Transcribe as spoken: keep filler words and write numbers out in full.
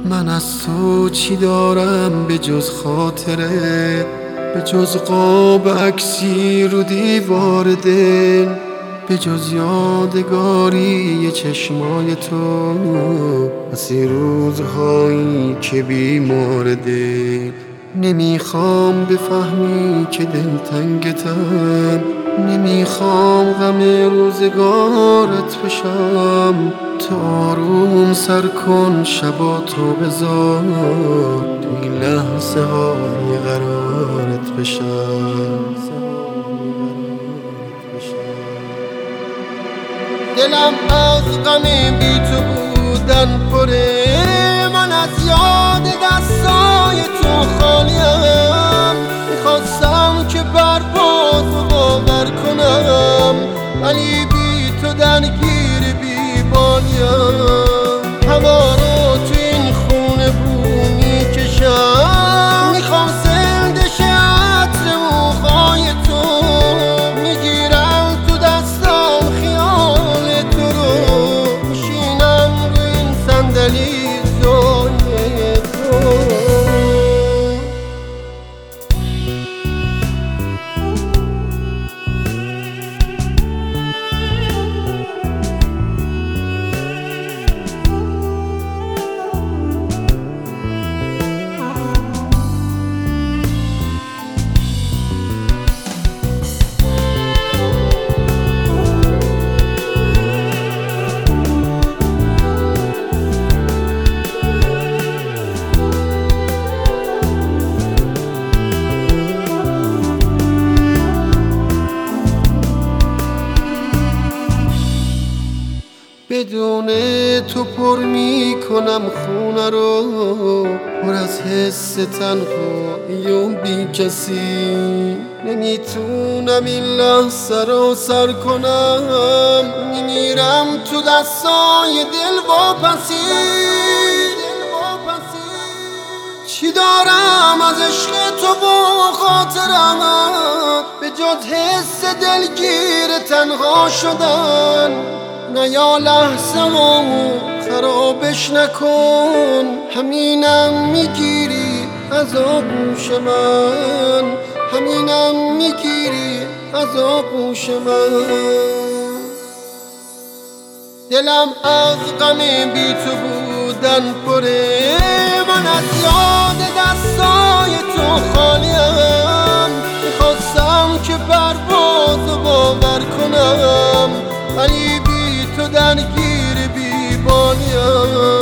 من از تو چی دارم به جز خاطره، به جز قاب عکسی رو دیوار دل، به جز یادگاری چشمای تو از این روزهایی که بیمار دل. نمیخوام بفهمی که دلتنگتم، نمیخوام غم روزگارت بشم. تو آروم سر کن شبا تو بذار، تو این لحظه های قرارت بشم. دلم از غم بی تو بودن پره، من از یاد دستای تو خالیم. میخواستم که برباز و باور کنم، ولی بی تو درگیر بی بالیم. هوا رو تو این خونه بو میکشم، میخوام زنده شه عطر موهای تو. میگیرم تو دستم خیال تو رو، میشینم رو این صندلی زوی تو. بدون تو پر می کنم خونه رو، پر از حس تنهایی و بی کسی. نمیتونم این لحظه رو سر کنم، میمیرم تو دستای دل واپسی. چی دارم از عشق تو و خاطرمت به جز حس دلگیر تنها شدن؟ نیا لحظه مامو خرابش نکن، همینم میگیری از آغوش من، همینم میگیری از آغوش من. دلم از غم بی تو بودن پره، من از یاد دستای تو خالیم. میخواستم که پرواز و باور کنم، ولی تو درگیر بی بالیم.